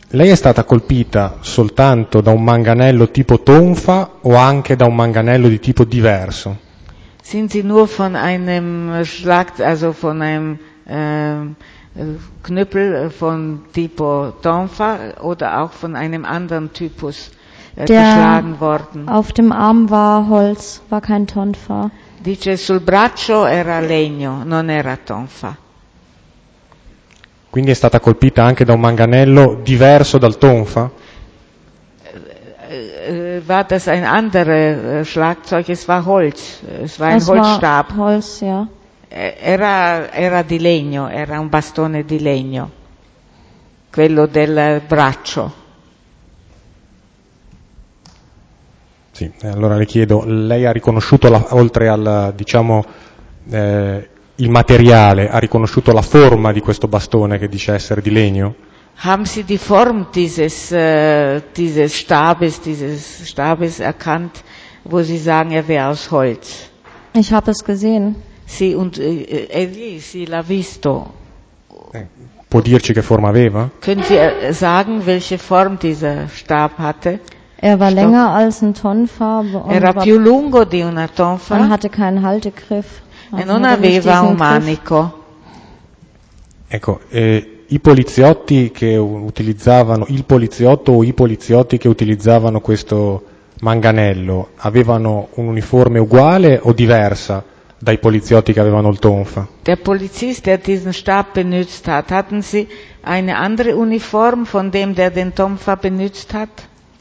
Lei è stata colpita soltanto da un manganello tipo tonfa o anche da un manganello di tipo diverso? Sind Sie nur von einem Schlag, also von einem Knüppel von tipo Tonfa oder auch von einem anderen Typus geschlagen worden? Auf dem Arm war Holz, war kein Tonfa. Dice sul braccio era legno, non era tonfa. Quindi è stata colpita anche da un manganello diverso dal tonfa? War das ein anderes Schlagzeug? Es war Holz. Es war ein Holzstab. War Holz, ja. Era di legno, era un bastone di legno, quello del braccio. Sì, allora le chiedo, lei ha riconosciuto, oltre al, diciamo, il materiale, ha riconosciuto la forma di questo bastone che dice essere di legno? Haben Sie die Form dieses Stabes erkannt, wo Sie sagen, er wäre aus Holz? Ich habe es gesehen. Sì, und sì, l'ha visto. Può dirci che forma aveva? Können Sie sagen, welche Form dieser Stab hatte? Er war länger als ein Tonfa. Era più lungo di una tonfa. Man hatte keinen Haltegriff. E non aveva un manico. Ecco, i poliziotti che utilizzavano, il poliziotto o i poliziotti che utilizzavano questo manganello, avevano un uniforme uguale o diversa dai poliziotti che avevano il tonfa? Der Polizist, der diesen Stab benutzt hat, hatten Sie eine andere Uniform von dem, der den Tonfa benutzt hat?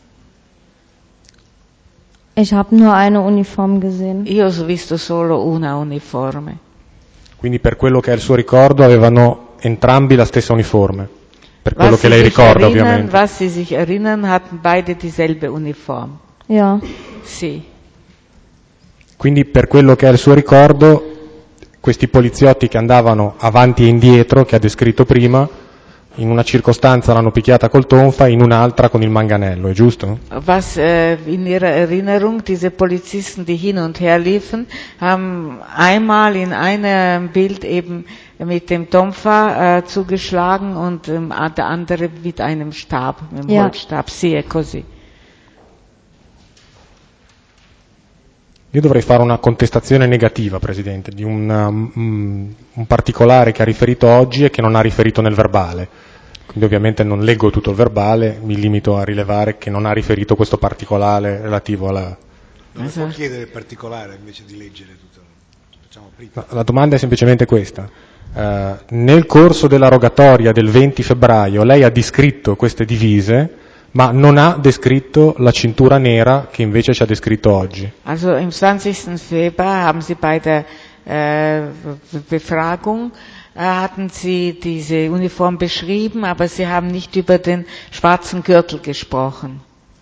Ich habe nur eine Uniform gesehen. Io ho visto solo una uniforme. Quindi per quello che è il suo ricordo avevano entrambi la stessa uniforme? Per quello che lei ricorda, ovviamente. Was Sie sich erinnern, hatten beide dieselbe Uniform. Ja. Sì. Quindi per quello che è il suo ricordo, questi poliziotti che andavano avanti e indietro, che ha descritto prima, in una circostanza l'hanno picchiata col tonfa, in un'altra con il manganello, è giusto? Was in Ihrer Erinnerung, diese Polizisten, die hin und her liefen, haben einmal in einem Bild eben mit dem Tonfa zugeschlagen und der andere mit einem Stab, mit dem Holzstab. Sì, è così. Io dovrei fare una contestazione negativa, Presidente, di un particolare che ha riferito oggi e che non ha riferito nel verbale. Quindi ovviamente non leggo tutto il verbale, mi limito a rilevare che non ha riferito questo particolare relativo alla... Non può chiedere il particolare invece di leggere tutto. Facciamo prima. La domanda è semplicemente questa. Nel corso della rogatoria del 20 febbraio lei ha descritto queste divise, ma non ha descritto la cintura nera che invece ci ha descritto oggi. Also im 20. Februar haben Sie bei der Befragung hatten Sie diese Uniform beschrieben, aber Sie haben nicht über den schwarzen Gürtel gesprochen.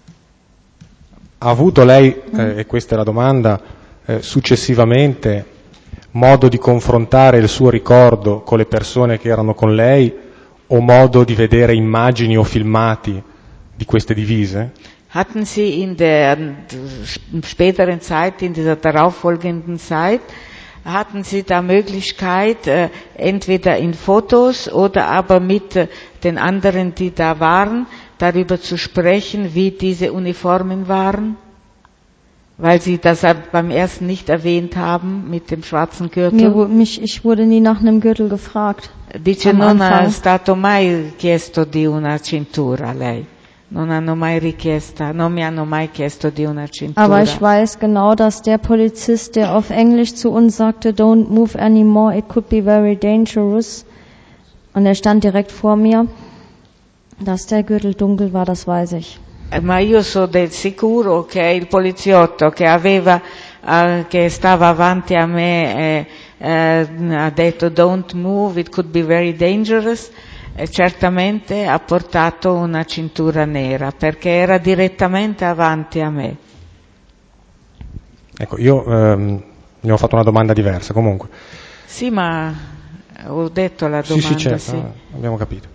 Ha avuto lei, e questa è la domanda, successivamente modo di confrontare il suo ricordo con le persone che erano con lei o modo di vedere immagini o filmati di queste divise? Hatten Sie in der späteren Zeit, in dieser darauffolgenden Zeit, hatten Sie da Möglichkeit, entweder in Fotos oder aber mit den anderen, die da waren, darüber zu sprechen, wie diese Uniformen waren? Weil Sie das beim ersten nicht erwähnt haben mit dem schwarzen Gürtel. Ich wurde nie nach einem Gürtel gefragt. Dice non è stato mai chiesto di una cintura lei. Non mi hanno mai chiesto di una cintura. Aber ich weiß genau, dass der Polizist, der auf Englisch zu uns sagte, don't move anymore, it could be very dangerous. Und er stand direkt vor mir. Dass der Gürtel dunkel war, das weiß ich. Ma io so del sicuro che il poliziotto che stava avanti a me ha detto don't move, it could be very dangerous. Certamente ha portato una cintura nera perché era direttamente avanti a me. Ecco, io ne ho fatto una domanda diversa comunque. Sì, ma ho detto la domanda. Sì, certo, sì. Abbiamo capito.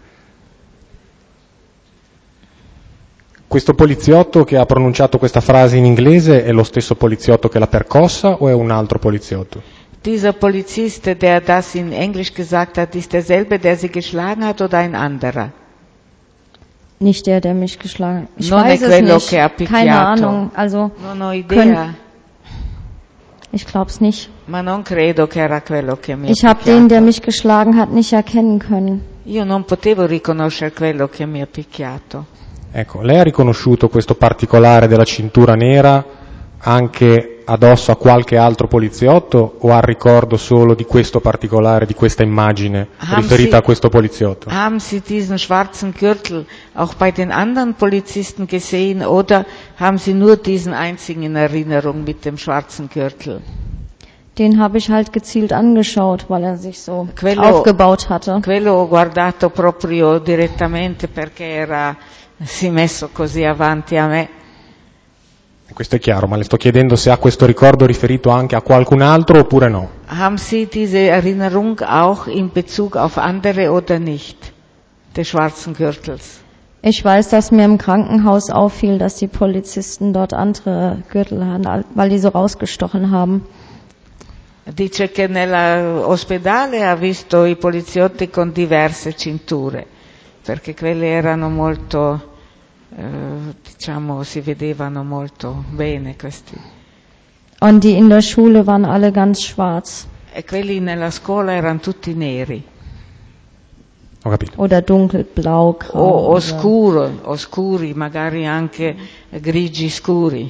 Questo poliziotto che ha pronunciato questa frase in inglese è lo stesso poliziotto che l'ha percossa o è un altro poliziotto? Dieser Polizist, der das in Englisch gesagt hat, ist derselbe, der sie geschlagen hat oder ein anderer? nicht der mich geschlagen hat. Ich Non è weiß es quello nicht. che ha Keine picchiato. Ahnung. Also, Non ho idea, ich glaub's nicht. ma non credo che era quello che mi ha Ich habe den, der picchiato. mich geschlagen hat, nicht erkennen können. Io non potevo riconoscere quello che mi ha picchiato. Ecco, lei ha riconosciuto questo particolare della cintura nera anche addosso a qualche altro poliziotto o ha il ricordo solo di questo particolare, di questa immagine riferita a questo poliziotto? Haben Sie diesen schwarzen Gürtel auch bei den anderen Polizisten gesehen oder haben Sie nur diesen einzigen in Erinnerung mit dem schwarzen Gürtel? Den habe ich halt gezielt angeschaut, weil er sich so Quello- aufgebaut hatte. Quello ho guardato proprio direttamente perché si è messo così avanti a me. Questo è chiaro, ma le sto chiedendo se ha questo ricordo riferito anche a qualcun altro oppure no. Haben Sie diese Erinnerung auch in Bezug auf andere oder nicht? Des schwarzen Gürtels. Ich weiß, dass mir im Krankenhaus auffiel, dass die Polizisten dort andere Gürtel hatten, weil die so rausgestochen haben. Dice che nell'ospedale ha visto i poliziotti con diverse cinture, perché quelle erano molto, diciamo, si vedevano molto bene questi. Und die in der Schule waren alle ganz schwarz E quelli nella scuola erano tutti neri, Ho capito. oder dunkelblau, grau. o oder- oscuri, magari anche grigi scuri,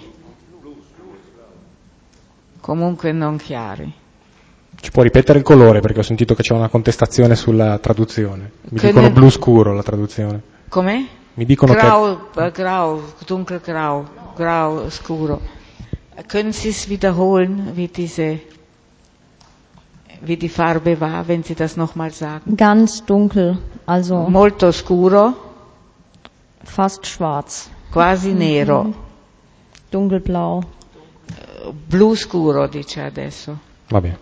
comunque non chiari. Ci può ripetere il colore perché ho sentito che c'è una contestazione sulla traduzione. Mi Che dicono ne- blu scuro la traduzione. Com'è? Mi dicono Grau, dunkelgrau, grau scuro. Können Sie es wiederholen, wie die Farbe war, wenn Sie das nochmal sagen? Ganz dunkel, also Molto scuro, fast schwarz. quasi nero. Dunkelblau. Blu scuro, dice adesso. Va bene.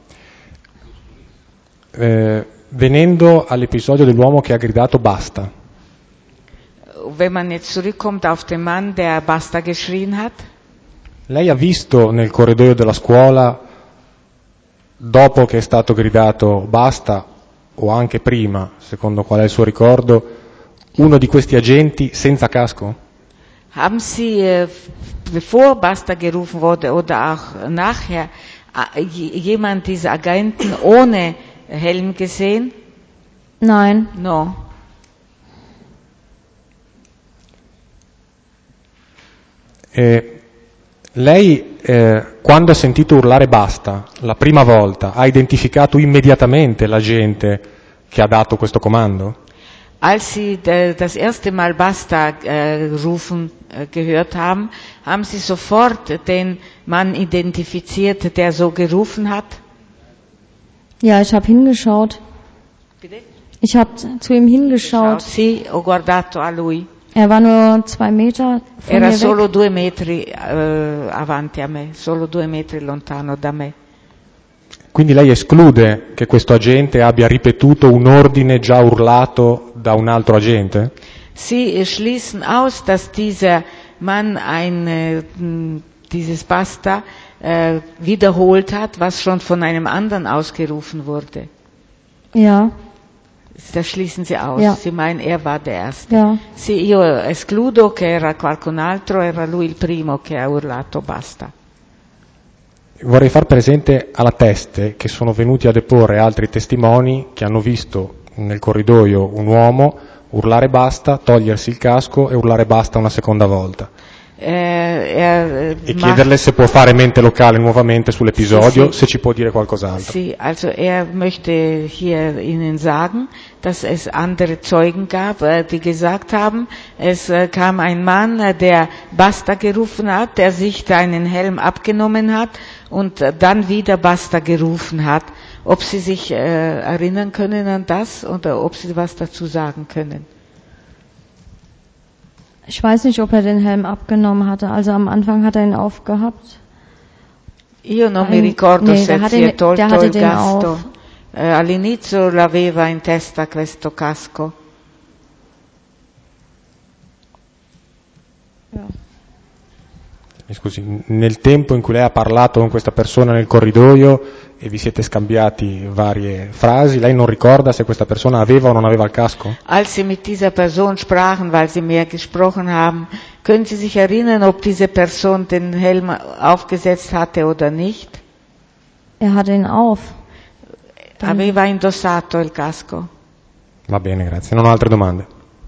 Venendo all'episodio dell'uomo che ha gridato basta, Wenn man jetzt zurückkommt auf den Mann, der Basta geschrien hat, lei ha visto nel corridoio della scuola, dopo che è stato gridato basta, o anche prima, secondo qual è il suo ricordo, uno di questi agenti senza casco? haben Sie, bevor Basta gerufen wurde oder auch nachher, jemand dieser Agenten ohne Helm gesehen? Nein, No. Lei, quando ha sentito urlare basta, la prima volta, ha identificato immediatamente l'agente che ha dato questo comando? Als Sie das erste Mal Basta rufen gehört haben, haben Sie sofort den Mann identifiziert, der so gerufen hat? ja, ich habe hingeschaut. Bitte? Ich habe zu ihm hingeschaut. Sì, ho guardato a lui. Er war nur 2 Meter von Era mir solo weg. 2 metri avanti a me, solo 2 metri lontano da me. Quindi lei esclude che questo agente abbia ripetuto un ordine già urlato da un altro agente? Sie schließen aus, dass dieser Mann dieses Basta wiederholt hat, was schon von einem anderen ausgerufen wurde. Ja, Das schließen Sie aus. Ja. Sie meinen, er war der Erste. ja. Sì, io escludo che era qualcun altro, era lui il primo che ha urlato basta. Vorrei far presente alla Teste che sono venuti a deporre altri testimoni che hanno visto nel corridoio un uomo urlare basta, togliersi il casco e urlare basta una seconda volta. E chiederle se può fare mente locale nuovamente sull'episodio, Sì. se ci può dire qualcos'altro. Sì, also er möchte hier Ihnen sagen, dass es andere Zeugen gab, die gesagt haben, es kam ein Mann, der Basta gerufen hat, der sich seinen Helm abgenommen hat und dann wieder Basta gerufen hat. Ob Sie sich erinnern können an das oder ob Sie was dazu sagen können? Ich weiß nicht, ob er den Helm abgenommen hatte. Also am Anfang hat er ihn aufgehabt. Io non mi ricordo Nee, se der si hatte, è tolto der hatte il den gasto. auf. All'inizio l'aveva in testa questo casco. Ja. Mi scusi, nel tempo in cui lei ha parlato con questa persona nel corridoio e vi siete scambiati varie frasi, lei non ricorda se questa persona aveva o non aveva il casco? Als Sie mit dieser Person sprachen, weil Sie mehr gesprochen haben, können Sie sich erinnern, ob diese Person den Helm aufgesetzt hatte oder nicht? hatte ihn auf. Aveva indossato il casco. Va bene, grazie. Non ho altre domande.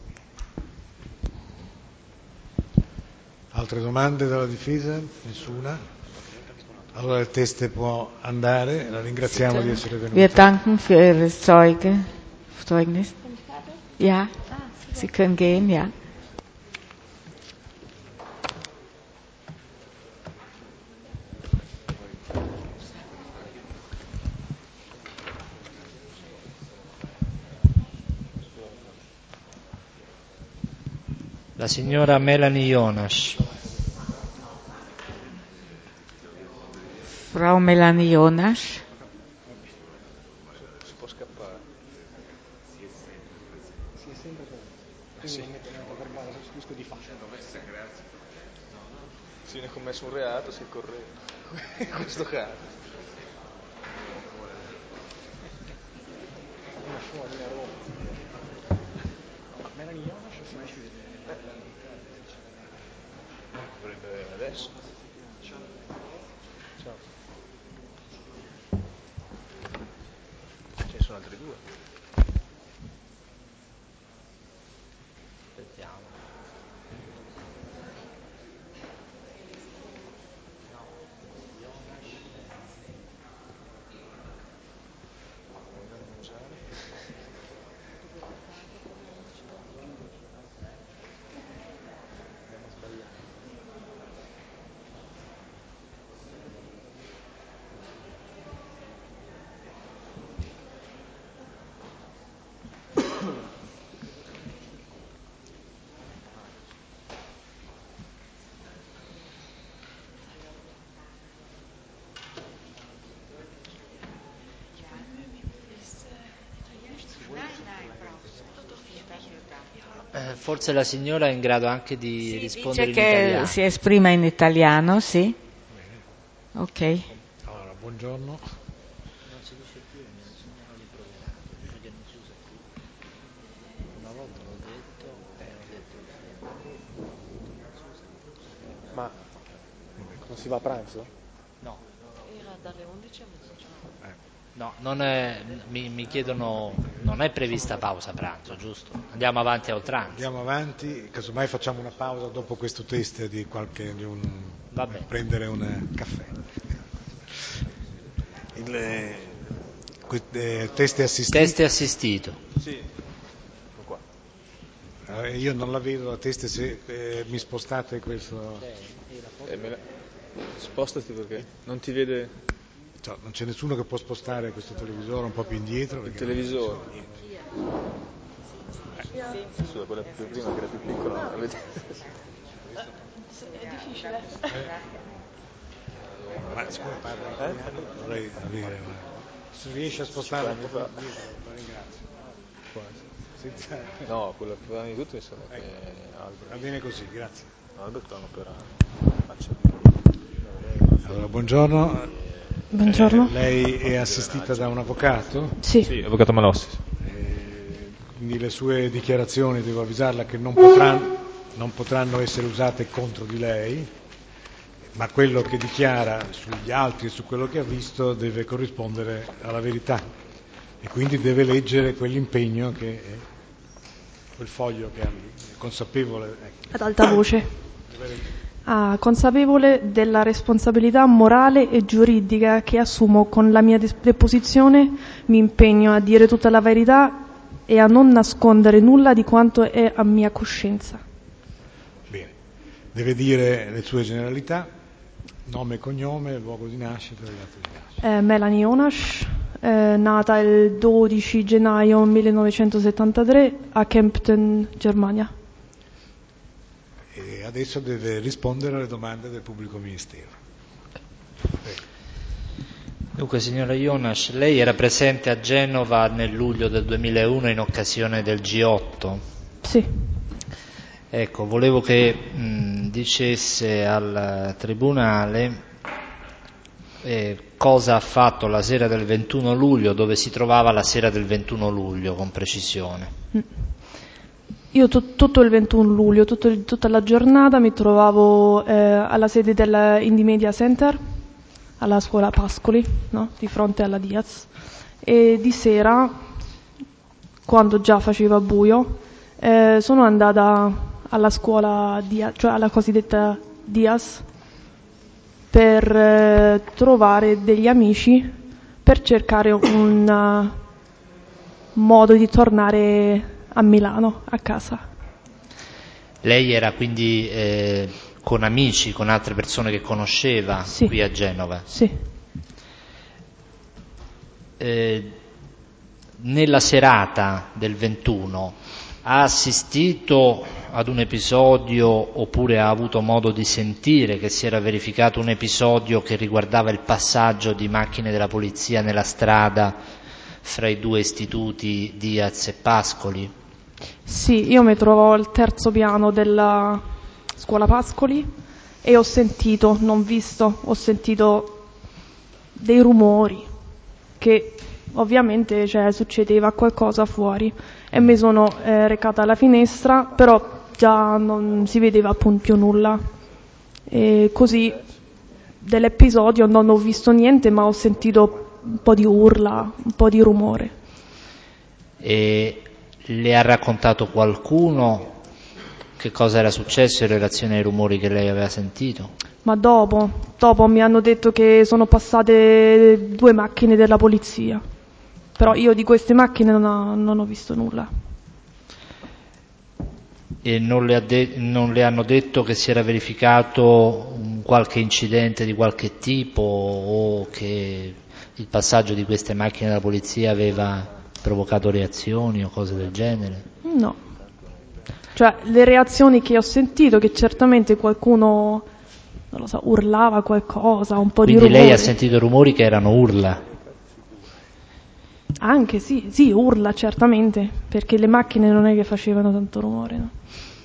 Altre domande dalla difesa? Nessuna? Allora il test può andare, la ringraziamo di essere venuta. Wir danken für Ihr Zeugnis. Ja, Sie können gehen, ja. La signora Melanie Jonas. Frau Melanie Jonas. Si può scappare. Sì. Di faccia. Se viene commesso un reato si corre. In questo caso. Melanie Jonas si esce dovrebbe adesso. Ciao. Ce ne sono altri due. Aspettiamo. Forse la signora è in grado anche di rispondere in italiano. Che si esprima in italiano, sì? Ok. Allora, buongiorno. Non si dice più, nessuno li proverà, perché non si usa più. Una volta l'ho detto e ho detto Ma non si va a pranzo? no. Era dalle 11 a mezzogiorno. No, non è, mi chiedono, non è prevista pausa pranzo, giusto? Andiamo avanti a oltranza. Andiamo avanti, casomai facciamo una pausa dopo questo test Va bene. prendere un caffè. Test assistito. Test assistito. Sì. Qua. Io non la vedo la test, se mi spostate questo. Spostati perché non ti vede Cioè, non c'è nessuno che può spostare questo televisore un po' più indietro. il televisore. Adesso da quella più prima che era più piccola. È difficile. Ma siccome parla italiano vorrei avere se riesce a spostare un po' più indietro, la ringrazio. No, quello più grande di tutto mi sembra che Albert. Va bene così, grazie. Albert l'hanno operato. Allora, buongiorno. Buongiorno. Lei è assistita da un avvocato? Sì. Avvocato Malossi. Quindi le sue dichiarazioni, devo avvisarla, che non potranno essere usate contro di lei, ma quello che dichiara sugli altri e su quello che ha visto deve corrispondere alla verità e quindi deve leggere quell'impegno che è quel foglio che ha lì, consapevole. Ecco. Ad alta voce. Consapevole della responsabilità morale e giuridica che assumo con la mia deposizione, mi impegno a dire tutta la verità e a non nascondere nulla di quanto è a mia coscienza. Bene, deve dire le sue generalità, nome e cognome, luogo di nascita e dato di nascita. Melanie Jonas, nata il 12 gennaio 1973 a Kempten, Germania. E adesso deve rispondere alle domande del pubblico ministero. Dunque, signora Jonas, lei era presente a Genova nel luglio del 2001 in occasione del G8? Sì. Ecco, volevo che dicesse al Tribunale cosa ha fatto la sera del 21 luglio, dove si trovava la sera del 21 luglio, con precisione. Io tutto il 21 luglio, tutta la giornata mi trovavo alla sede del Indie Media Center, alla scuola Pascoli, no? Di fronte alla Diaz, e di sera, quando già faceva buio, sono andata alla scuola Diaz, cioè alla cosiddetta Diaz, per trovare degli amici, per cercare un modo di tornare a Milano, a casa. Lei era quindi con amici, con altre persone che conosceva, Sì. qui a Genova? Sì. Nella serata del 21 ha assistito ad un episodio, oppure ha avuto modo di sentire che si era verificato un episodio che riguardava il passaggio di macchine della polizia nella strada fra i due istituti Diaz e Pascoli? Sì, io mi trovavo al terzo piano della scuola Pascoli e ho sentito, non visto, ho sentito dei rumori che ovviamente succedeva qualcosa fuori, e mi sono recata alla finestra, però già non si vedeva più nulla, e così dell'episodio non ho visto niente, ma ho sentito un po' di urla, un po' di rumore. E le ha raccontato qualcuno che cosa era successo in relazione ai rumori che lei aveva sentito? Ma dopo mi hanno detto che sono passate 2 macchine della polizia, però io di queste macchine non ho visto nulla. E non le hanno detto che si era verificato qualche incidente di qualche tipo, o che il passaggio di queste macchine della polizia aveva provocato reazioni o cose del genere? No. Cioè, le reazioni che ho sentito, che certamente qualcuno, non lo so, urlava qualcosa, un po' Quindi di rumore. lei ha sentito rumori che erano urla? Anche sì, urla certamente, perché le macchine non è che facevano tanto rumore, no?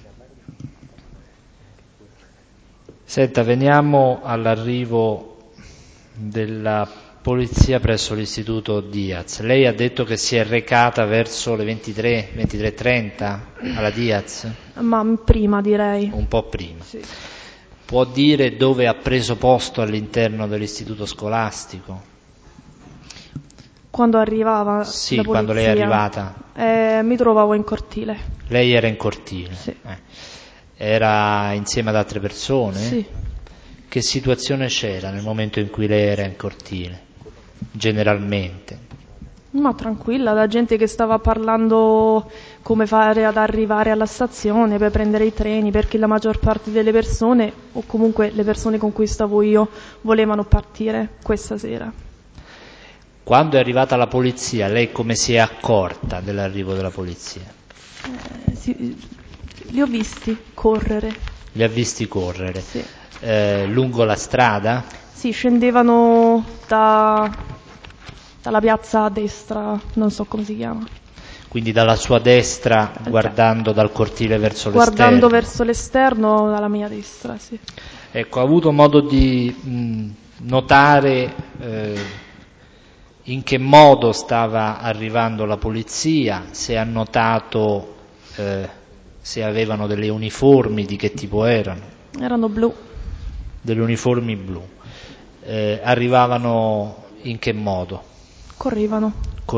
Senta, veniamo all'arrivo della polizia presso l'istituto Diaz. Lei ha detto che si è recata verso le 23:30 alla Diaz? Ma prima, direi. Un po' prima. Sì. Può dire dove ha preso posto all'interno dell'istituto scolastico? Quando arrivava Sì, la polizia, quando lei è arrivata. Mi trovavo in cortile. Lei era in cortile? Sì. Era insieme ad altre persone? Sì. Che situazione c'era nel momento in cui lei era in cortile, generalmente? Ma tranquilla, la gente che stava parlando come fare ad arrivare alla stazione per prendere i treni, perché la maggior parte delle persone, o comunque le persone con cui stavo io, volevano partire questa sera. Quando è arrivata la polizia, lei come si è accorta dell'arrivo della polizia? Li ho visti correre. Li ha visti correre? Sì. Lungo la strada? Sì, scendevano dalla piazza a destra, non so come si chiama. Quindi dalla sua destra, guardando dal cortile verso l'esterno? Guardando verso l'esterno, dalla mia destra, sì. Ecco, ha avuto modo di notare in che modo stava arrivando la polizia, se ha notato se avevano delle uniformi, di che tipo erano? Erano blu. Delle uniformi blu. Arrivavano in che modo? Correvano.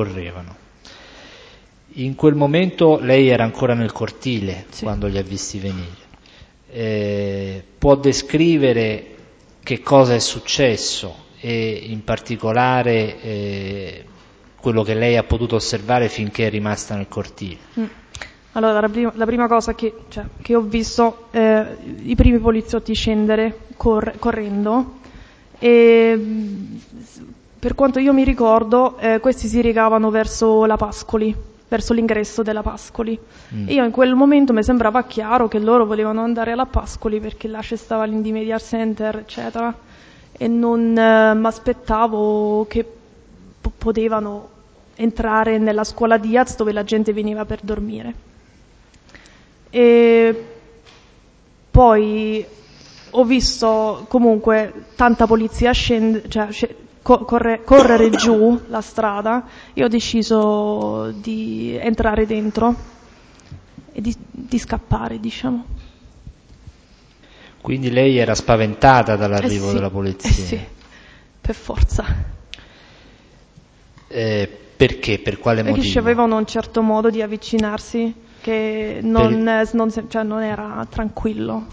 In quel momento lei era ancora nel cortile, sì, quando li ha visti venire. Può descrivere che cosa è successo e in particolare quello che lei ha potuto osservare finché è rimasta nel cortile? Allora, la prima cosa che ho visto, i primi poliziotti scendere correndo, e per quanto io mi ricordo, questi si recavano verso la Pascoli, verso l'ingresso della Pascoli. E io in quel momento mi sembrava chiaro che loro volevano andare alla Pascoli perché là c'è stava l'Indie Media Center, eccetera, e non mi aspettavo che potevano entrare nella scuola Diaz dove la gente veniva per dormire. E poi ho visto comunque tanta polizia correre giù la strada e ho deciso di entrare dentro e di scappare, diciamo. Quindi lei era spaventata dall'arrivo sì, della polizia? Sì, per forza. Perché? Per quale motivo? Perché avevano un certo modo di avvicinarsi che non era tranquillo.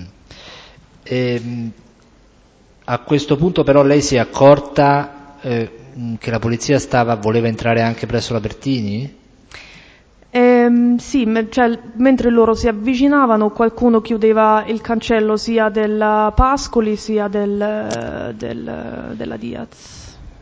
A questo punto però lei si è accorta che la polizia voleva entrare anche presso la Bertini? Sì, mentre loro si avvicinavano qualcuno chiudeva il cancello sia della Pascoli sia della Diaz.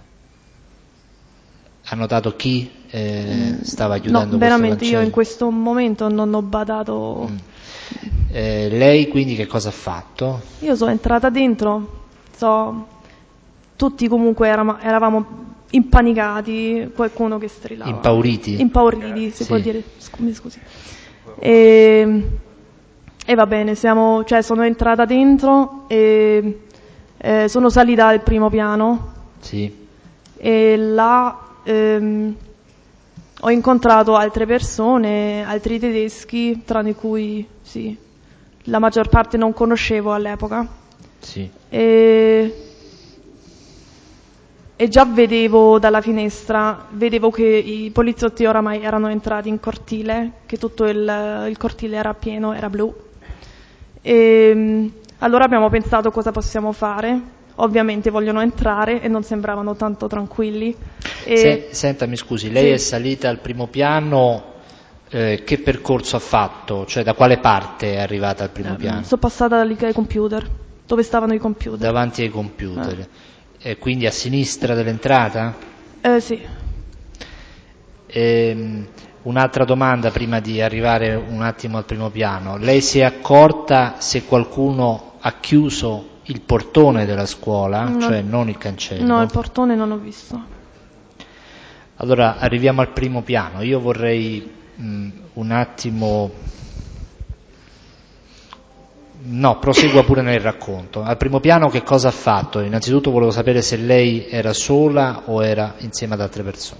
Ha notato chi stava chiudendo questo veramente cancello? Io in questo momento non ho badato. Lei quindi che cosa ha fatto? Io sono entrata dentro, tutti comunque eravamo impanicati, qualcuno che strillava. Impauriti, si può dire. Scusi. E va bene, sono entrata dentro e sono salita al primo piano. Sì. E là ho incontrato altre persone, altri tedeschi, tra cui la maggior parte non conoscevo all'epoca. Sì. E già vedevo dalla finestra, che i poliziotti oramai erano entrati in cortile, che tutto il cortile era pieno, era blu. E allora abbiamo pensato cosa possiamo fare. Ovviamente vogliono entrare e non sembravano tanto tranquilli. Senta, mi scusi, lei è salita al primo piano, che percorso ha fatto? Cioè da quale parte è arrivata al primo piano? Sono passata lì ai computer, dove stavano i computer. Davanti ai computer. Quindi a sinistra dell'entrata? Sì. Un'altra domanda prima di arrivare un attimo al primo piano. Lei si è accorta se qualcuno ha chiuso il portone della scuola, cioè non il cancello? No, il portone non ho visto. Allora arriviamo al primo piano. Io vorrei un attimo... No, prosegua pure nel racconto. Al primo piano che cosa ha fatto? Innanzitutto volevo sapere se lei era sola o era insieme ad altre persone.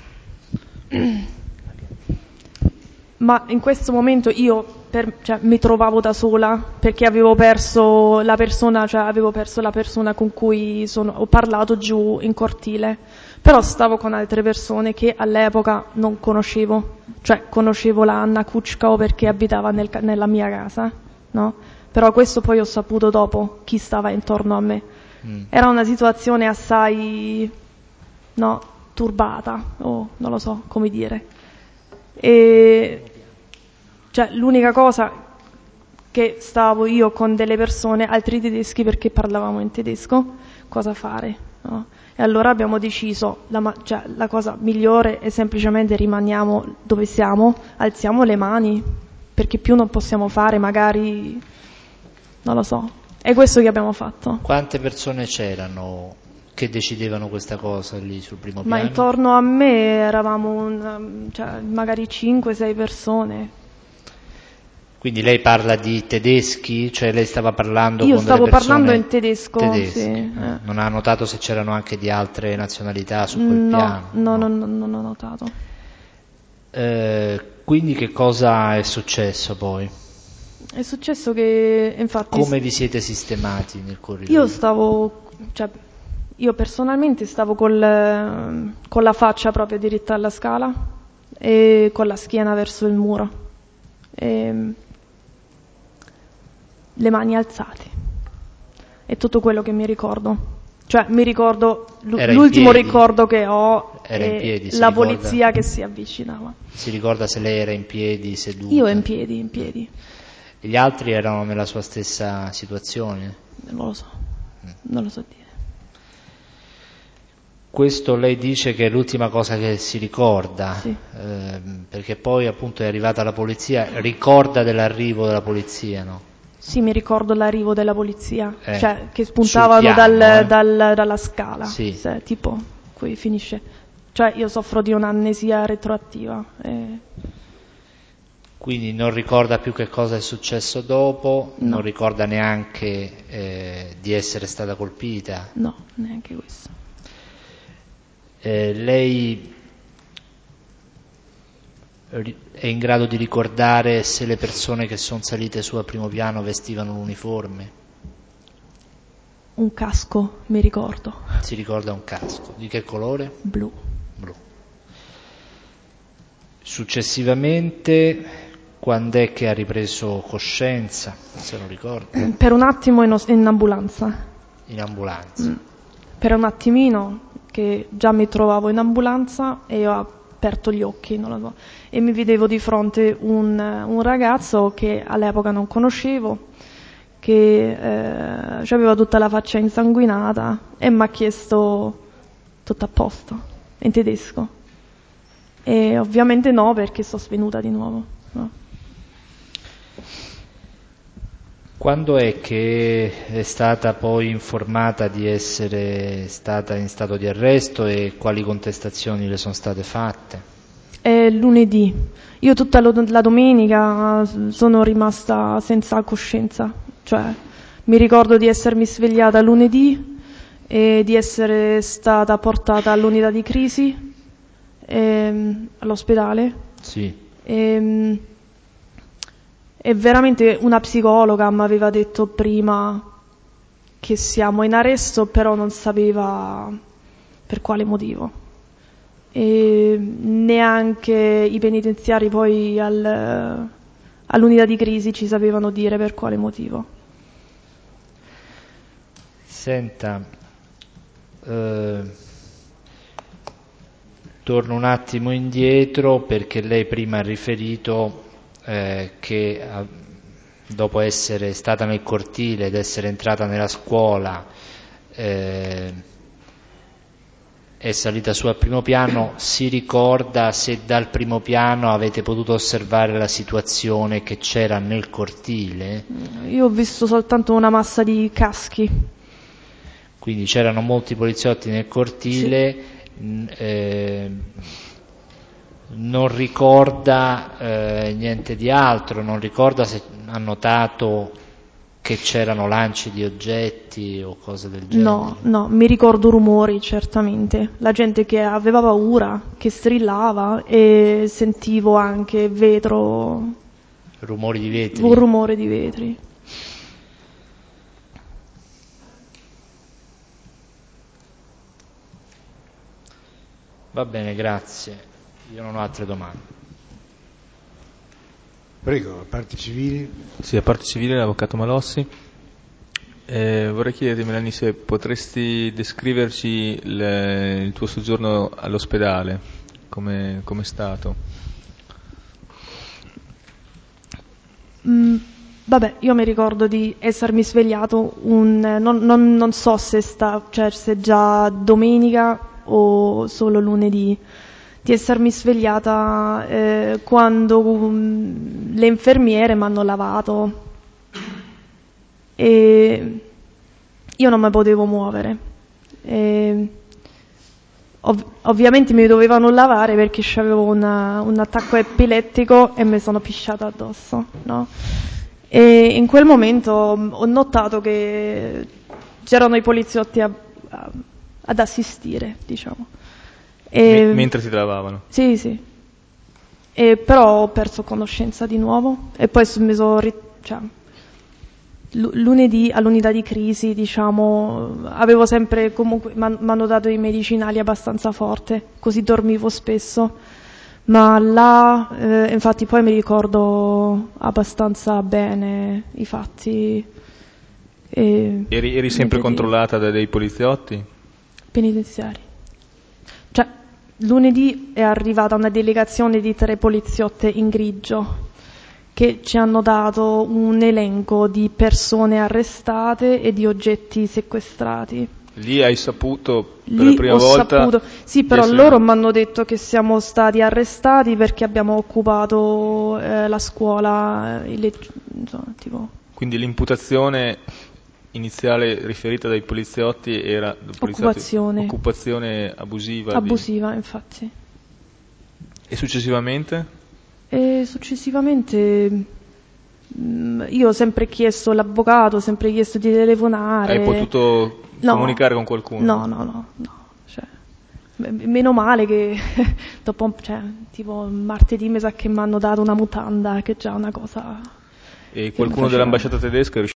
Ma in questo momento io mi trovavo da sola perché avevo perso la persona con cui ho parlato giù in cortile, però stavo con altre persone che all'epoca non conoscevo, conoscevo la Anna Kuczkao perché abitava nella mia casa, no? Però questo poi ho saputo dopo chi stava intorno a me. Era una situazione assai turbata, o non lo so come dire. E l'unica cosa che stavo io con delle persone, altri tedeschi perché parlavamo in tedesco, cosa fare, no? E allora abbiamo deciso, la cosa migliore è semplicemente rimaniamo dove siamo, alziamo le mani, perché più non possiamo fare, magari, non lo so. È questo che abbiamo fatto. Quante persone c'erano che decidevano questa cosa lì sul primo piano? Ma intorno a me eravamo magari 5-6 persone. Quindi lei parla di tedeschi? Cioè lei stava parlando con delle persone? Io stavo parlando in tedesco. Sì. Non ha notato se c'erano anche di altre nazionalità su quel piano? No, non ho notato. Quindi che cosa è successo poi? È successo che, infatti... Come vi siete sistemati nel corridoio? Io personalmente stavo con la faccia proprio diritta alla scala e con la schiena verso il muro. E le mani alzate. È tutto quello che mi ricordo. Mi ricordo, l'ultimo ricordo che ho è la polizia che si avvicinava. Si ricorda se lei era in piedi, seduta? Io in piedi. Gli altri erano nella sua stessa situazione? Non lo so dire. Questo lei dice che è l'ultima cosa che si ricorda, sì. Perché poi appunto è arrivata la polizia, ricorda dell'arrivo della polizia, no? Sì, mi ricordo l'arrivo della polizia, che spuntavano dalla scala, sì. Tipo, qui finisce. Io soffro di un'amnesia retroattiva. Quindi non ricorda più che cosa è successo dopo, No. non ricorda neanche di essere stata colpita. No, neanche questo. Lei è in grado di ricordare se le persone che sono salite su al primo piano vestivano l'uniforme? Un casco, mi ricordo. Si ricorda un casco. Di che colore? Blu. Blu. Successivamente, quando è che ha ripreso coscienza, se lo ricorda? Per un attimo in ambulanza. In ambulanza. Per un attimino, che già mi trovavo in ambulanza e ho aperto gli occhi, non lo so, e mi vedevo di fronte un ragazzo che all'epoca non conoscevo, che aveva tutta la faccia insanguinata e mi ha chiesto tutto a posto, in tedesco. E ovviamente no, perché sono svenuta di nuovo. No. Quando è che è stata poi informata di essere stata in stato di arresto e quali contestazioni le sono state fatte? È lunedì. Io tutta la domenica sono rimasta senza coscienza. Cioè, mi ricordo di essermi svegliata lunedì e di essere stata portata all'unità di crisi, all'ospedale. Sì. E veramente una psicologa mi aveva detto prima che siamo in arresto, però non sapeva per quale motivo. E neanche i penitenziari poi all'unità di crisi ci sapevano dire per quale motivo. Senta, torno un attimo indietro perché lei prima ha riferito che dopo essere stata nel cortile ed essere entrata nella scuola è salita su al primo piano. Si ricorda se dal primo piano avete potuto osservare la situazione che c'era nel cortile? Io ho visto soltanto una massa di caschi. Quindi c'erano molti poliziotti nel cortile. Sì. Non ricorda niente di altro, non ricorda se ha notato che c'erano lanci di oggetti o cose del genere? No, mi ricordo rumori certamente, la gente che aveva paura, che strillava e sentivo anche Rumori di vetri? un rumore di vetri. Va bene, grazie. Io non ho altre domande. Prego, a parti civili. Sì, a parte civile, l'avvocato Malossi. Vorrei chiederti, Melanie, se potresti descriverci il tuo soggiorno all'ospedale, come è stato? Vabbè, io mi ricordo di essermi svegliato non so se se già domenica o solo lunedì, di essermi svegliata quando le infermiere mi hanno lavato e io non mi potevo muovere. Ovviamente mi dovevano lavare perché avevo un attacco epilettico e mi sono pisciata addosso, no? E in quel momento ho notato che c'erano i poliziotti ad assistere, diciamo. Mentre ti lavavano? Sì. Però ho perso conoscenza di nuovo e poi mi sono lunedì all'unità di crisi, diciamo, avevo sempre comunque mi hanno dato i medicinali abbastanza forte, così dormivo spesso. Ma là, infatti poi mi ricordo abbastanza bene i fatti. Eri sempre controllata da dei poliziotti? Penitenziari. Cioè, lunedì è arrivata una delegazione di 3 poliziotte in grigio che ci hanno dato un elenco di persone arrestate e di oggetti sequestrati. Lì hai saputo per la prima volta? Saputo. Sì, però loro mi hanno detto che siamo stati arrestati perché abbiamo occupato la scuola, tipo. Quindi l'imputazione iniziale riferita dai poliziotti era occupazione abusiva. Abusiva, infatti. E successivamente? E successivamente io ho sempre chiesto l'avvocato, ho sempre chiesto di telefonare. Hai potuto comunicare con qualcuno? No. Cioè, meno male che dopo, tipo martedì mi sa che mi hanno dato una mutanda, che è già una cosa. E qualcuno dell'ambasciata tedesca è riuscito